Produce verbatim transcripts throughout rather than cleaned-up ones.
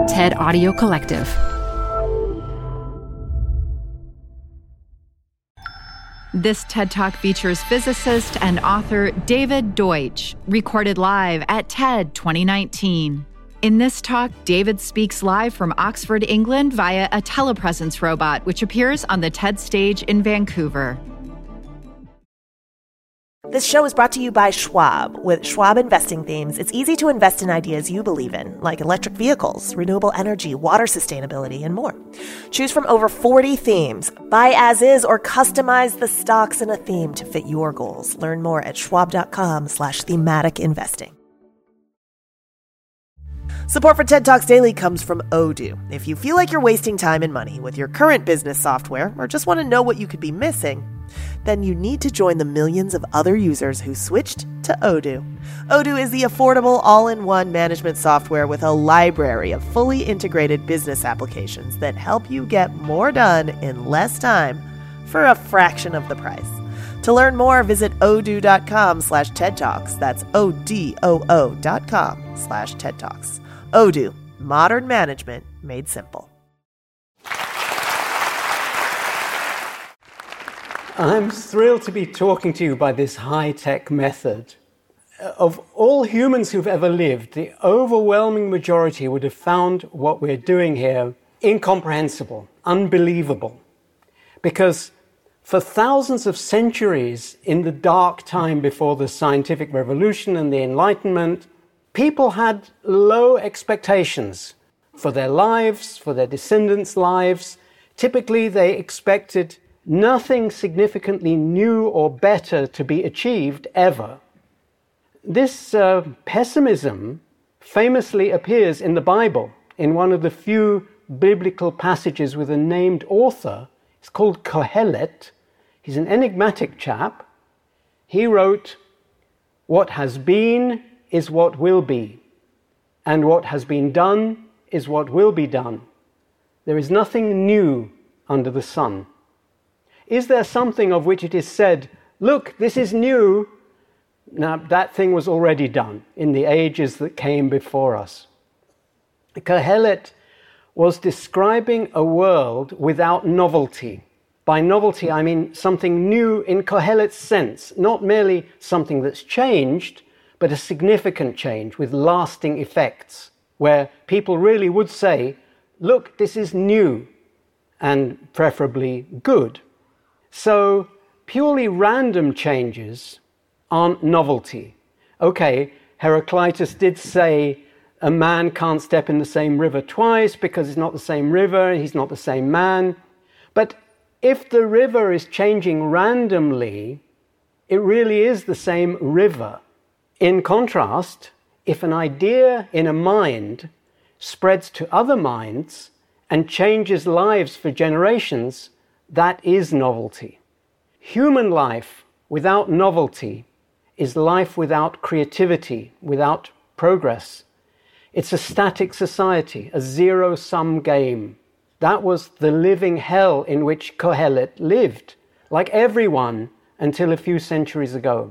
TED Audio Collective. This TED Talk features physicist and author David Deutsch, recorded live at TED twenty nineteen. In this talk, David speaks live from Oxford, England via a telepresence robot, which appears on the TED stage in Vancouver. This show is brought to you by Schwab. With Schwab investing themes, it's easy to invest in ideas you believe in, like electric vehicles, renewable energy, water sustainability, and more. Choose from over forty themes. Buy as is or customize the stocks in a theme to fit your goals. Learn more at schwab.com slash thematic investing. Support for TED Talks Daily comes from Odoo. If you feel like you're wasting time and money with your current business software or just want to know what you could be missing, then you need to join the millions of other users who switched to Odoo. Odoo is the affordable all-in-one management software with a library of fully integrated business applications that help you get more done in less time for a fraction of the price. To learn more, visit odoo.com slash TED Talks. That's O-D-O-O dot com slash TED Talks. Odoo, modern management made simple. I'm thrilled to be talking to you by this high-tech method. Of all humans who've ever lived, the overwhelming majority would have found what we're doing here incomprehensible, unbelievable. Because for thousands of centuries, in the dark time before the scientific revolution and the Enlightenment, people had low expectations for their lives, for their descendants' lives. Typically, they expected nothing significantly new or better to be achieved ever. This uh, pessimism famously appears in the Bible in one of the few biblical passages with a named author. It's called Kohelet. He's an enigmatic chap. He wrote, "What has been is what will be, and what has been done is what will be done. There is nothing new under the sun." Is there something of which it is said, "Look, this is new"? Now, that thing was already done in the ages that came before us. Kohelet was describing a world without novelty. By novelty, I mean something new in Kohelet's sense, not merely something that's changed, but a significant change with lasting effects, where people really would say, "Look, this is new," and preferably good. So purely random changes aren't novelty. Okay, Heraclitus did say a man can't step in the same river twice because it's not the same river, he's not the same man. But if the river is changing randomly, it really is the same river. In contrast, if an idea in a mind spreads to other minds and changes lives for generations, that is novelty. Human life without novelty is life without creativity, without progress. It's a static society, a zero-sum game. That was the living hell in which Kohelet lived, like everyone until a few centuries ago.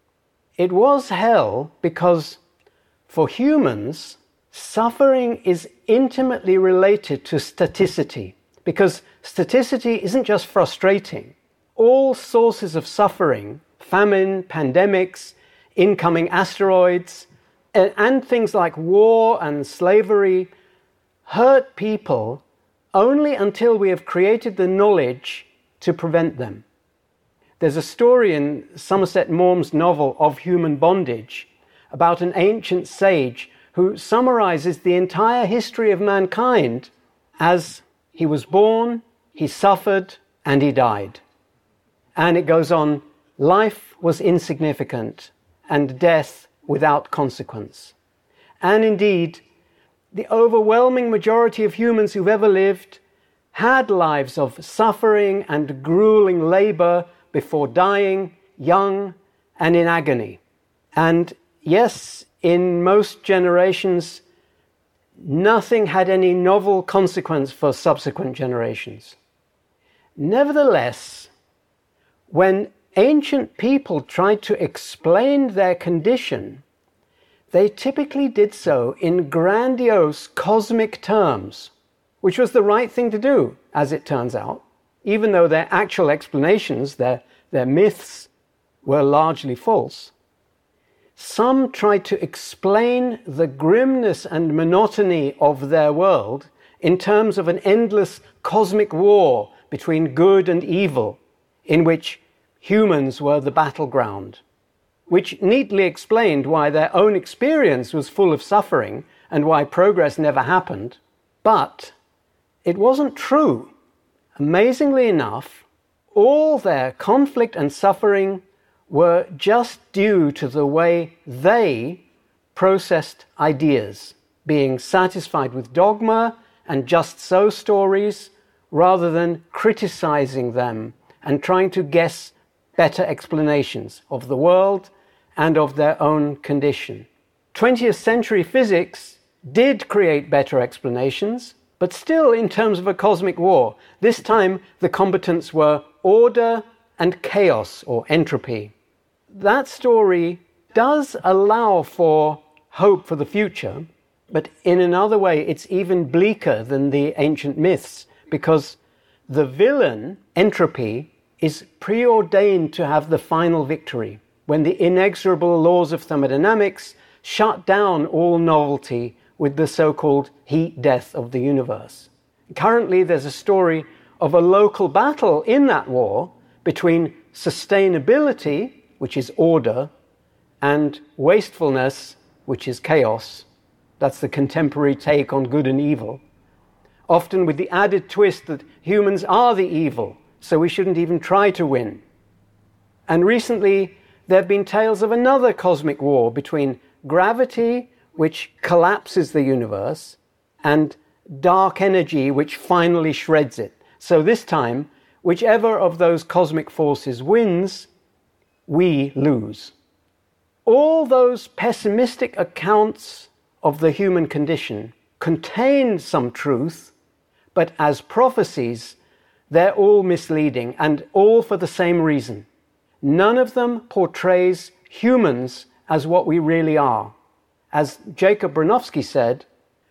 It was hell because, for humans, suffering is intimately related to staticity, because staticity isn't just frustrating. All sources of suffering, famine, pandemics, incoming asteroids, and, and things like war and slavery, hurt people only until we have created the knowledge to prevent them. There's a story in Somerset Maugham's novel Of Human Bondage about an ancient sage who summarizes the entire history of mankind as he was born, he suffered, and he died. And it goes on, life was insignificant and death without consequence. And indeed, the overwhelming majority of humans who've ever lived had lives of suffering and grueling labor before dying, young and in agony. And yes, in most generations, nothing had any novel consequence for subsequent generations. Nevertheless, when ancient people tried to explain their condition, they typically did so in grandiose cosmic terms, which was the right thing to do, as it turns out, even though their actual explanations, their, their myths, were largely false. Some tried to explain the grimness and monotony of their world in terms of an endless cosmic war between good and evil, in which humans were the battleground, which neatly explained why their own experience was full of suffering and why progress never happened. But it wasn't true. Amazingly enough, all their conflict and suffering were just due to the way they processed ideas, being satisfied with dogma and just so stories, rather than criticizing them and trying to guess better explanations of the world and of their own condition. twentieth century physics did create better explanations, but still in terms of a cosmic war. This time the combatants were order and chaos, or entropy. That story does allow for hope for the future, but in another way it's even bleaker than the ancient myths, because the villain, entropy, is preordained to have the final victory when the inexorable laws of thermodynamics shut down all novelty with the so-called heat death of the universe. Currently there's a story of a local battle in that war between sustainability, which is order, and wastefulness, which is chaos. That's the contemporary take on good and evil. Often with the added twist that humans are the evil, so we shouldn't even try to win. And recently, there have been tales of another cosmic war between gravity, which collapses the universe, and dark energy, which finally shreds it. So this time, whichever of those cosmic forces wins, we lose. All those pessimistic accounts of the human condition contain some truth, but as prophecies, they're all misleading, and all for the same reason. None of them portrays humans as what we really are. As Jacob Bronowski said,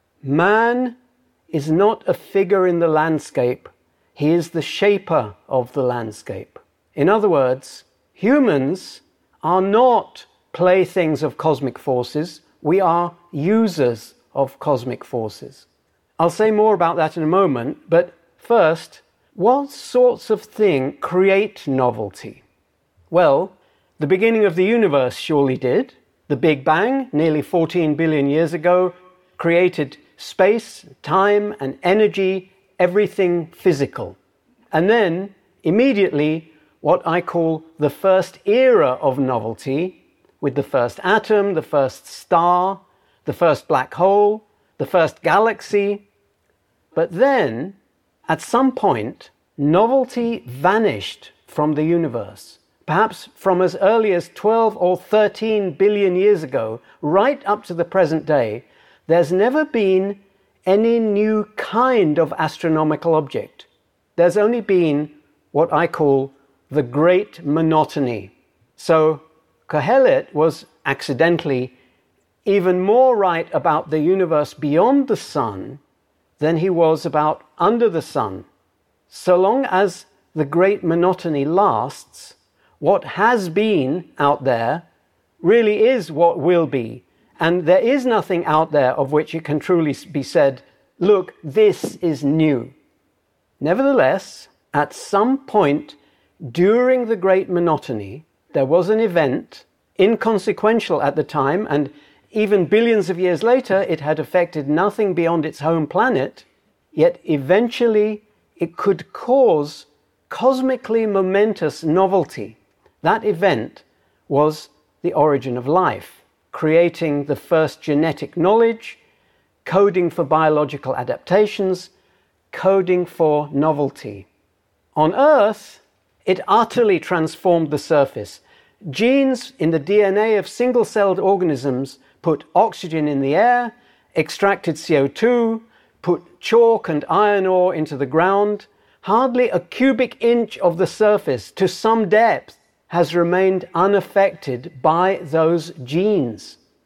man is not a figure in the landscape, he is the shaper of the landscape. In other words, humans are not playthings of cosmic forces, we are users of cosmic forces. I'll say more about that in a moment, but first, what sorts of things create novelty? Well, the beginning of the universe surely did. The Big Bang, nearly fourteen billion years ago, created space, time, and energy, everything physical. And then, immediately, what I call the first era of novelty, with the first atom, the first star, the first black hole, the first galaxy. But then, at some point, novelty vanished from the universe. Perhaps from as early as twelve or thirteen billion years ago, right up to the present day, there's never been any new kind of astronomical object. There's only been what I call the great monotony. So Kohelet was accidentally even more right about the universe beyond the sun than he was about under the sun. So long as the great monotony lasts, what has been out there really is what will be. And there is nothing out there of which it can truly be said, look, this is new. Nevertheless, at some point during the great monotony, there was an event, inconsequential at the time, and even billions of years later, it had affected nothing beyond its home planet, yet eventually it could cause cosmically momentous novelty. That event was the origin of life, creating the first genetic knowledge, coding for biological adaptations, coding for novelty. On Earth, it utterly transformed the surface. Genes in the D N A of single-celled organisms put oxygen in the air, extracted C O two, put chalk and iron ore into the ground. Hardly a cubic inch of the surface to some depth has remained unaffected by those genes.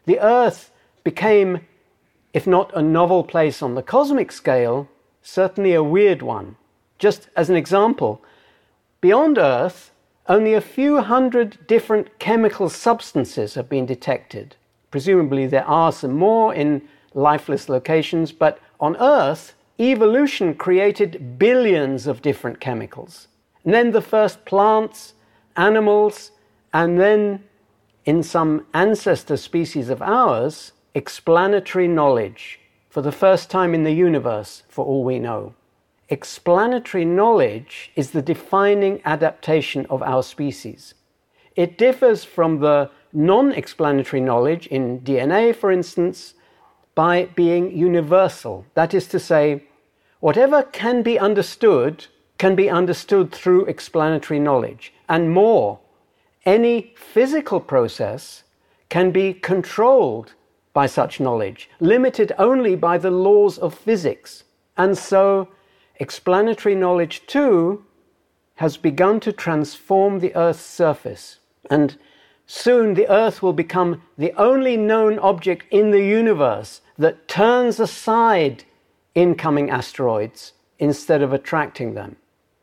the Earth became, if not a novel place on the cosmic scale, certainly a weird one. Just as an example, beyond Earth, only a few hundred different chemical substances have been detected. Presumably there are some more in lifeless locations, but on Earth, evolution created billions of different chemicals. And then the first plants, animals, and then, in some ancestor species of ours, explanatory knowledge, for the first time in the universe, for all we know. Explanatory knowledge is the defining adaptation of our species. It differs from the non-explanatory knowledge in D N A, for instance, by being universal. That is to say, whatever can be understood can be understood through explanatory knowledge. And more, any physical process can be controlled by such knowledge, limited only by the laws of physics. And so, explanatory knowledge too has begun to transform the Earth's surface. And soon the Earth will become the only known object in the universe that turns aside incoming asteroids instead of attracting them.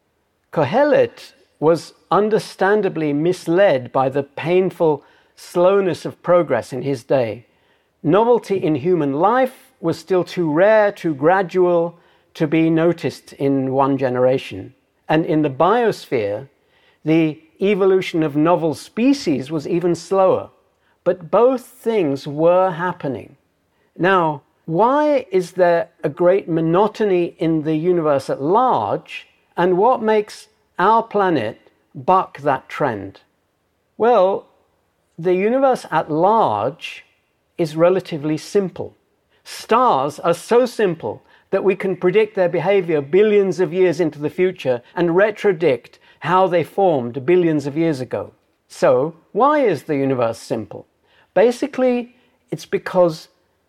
Kohelet was understandably misled by the painful slowness of progress in his day. Novelty in human life was still too rare, too gradual to be noticed in one generation. And in the biosphere, the evolution of novel species was even slower. But both things were happening. Now, why is there a great monotony in the universe at large, and what makes our planet buck that trend? Well, the universe at large is relatively simple. Stars are so simple that we can predict their behavior billions of years into the future and retrodict how they formed billions of years ago. So, why is the universe simple? Basically, it's because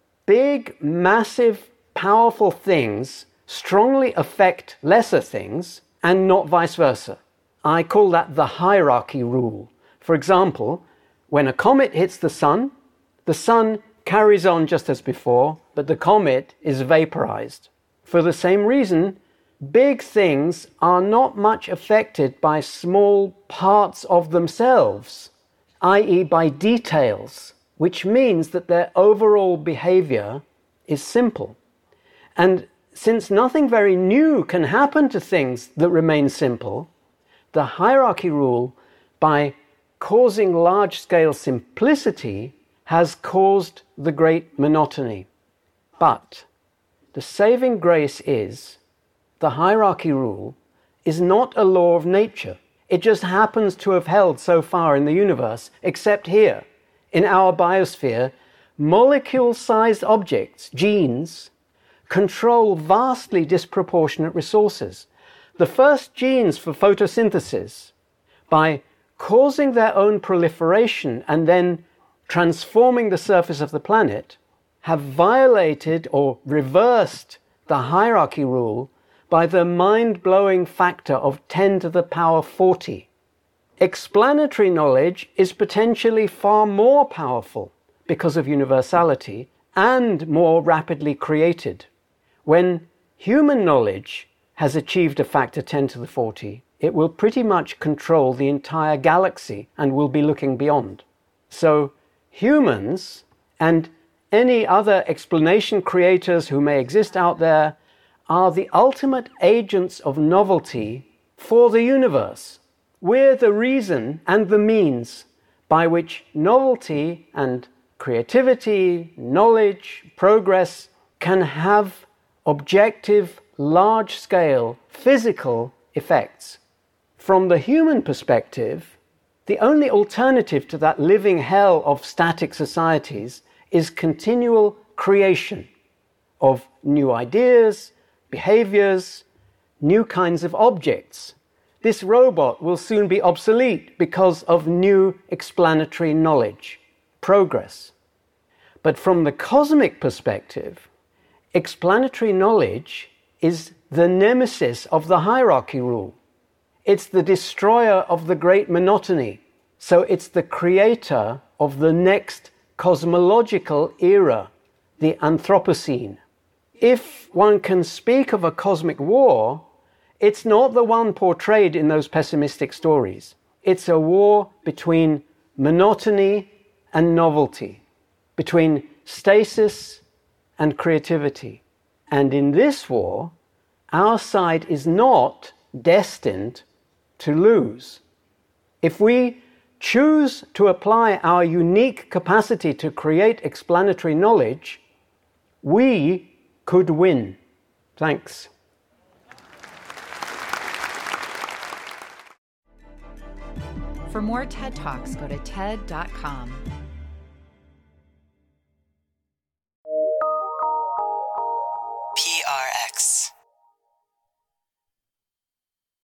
big, massive, powerful things strongly affect lesser things and not vice versa. I call that the hierarchy rule. For example, when a comet hits the sun, the sun carries on just as before, but the comet is vaporized. For the same reason, big things are not much affected by small parts of themselves, that is by details, which means that their overall behavior is simple. And since nothing very new can happen to things that remain simple, the hierarchy rule, by causing large-scale simplicity, has caused the great monotony. But the saving grace is the hierarchy rule is not a law of nature. It just happens to have held so far in the universe, except here, in our biosphere, molecule-sized objects, genes, control vastly disproportionate resources. The first genes for photosynthesis, by causing their own proliferation and then transforming the surface of the planet, have violated or reversed the hierarchy rule by the mind-blowing factor of ten to the power forty. Explanatory knowledge is potentially far more powerful because of universality and more rapidly created. When human knowledge has achieved a factor ten to the forty, it will pretty much control the entire galaxy and will be looking beyond. So humans and any other explanation creators who may exist out there are the ultimate agents of novelty for the universe. We're the reason and the means by which novelty and creativity, knowledge, progress can have objective, large-scale, physical effects. From the human perspective, the only alternative to that living hell of static societies is continual creation of new ideas, behaviors, new kinds of objects. This robot will soon be obsolete because of new explanatory knowledge, progress. But from the cosmic perspective, explanatory knowledge is the nemesis of the hierarchy rule. It's the destroyer of the great monotony. So it's the creator of the next cosmological era, the Anthropocene. If one can speak of a cosmic war, it's not the one portrayed in those pessimistic stories. It's a war between monotony and novelty, between stasis and creativity. And in this war, our side is not destined to lose. If we choose to apply our unique capacity to create explanatory knowledge, we could win. Thanks. For more TED Talks, go to T E D dot com.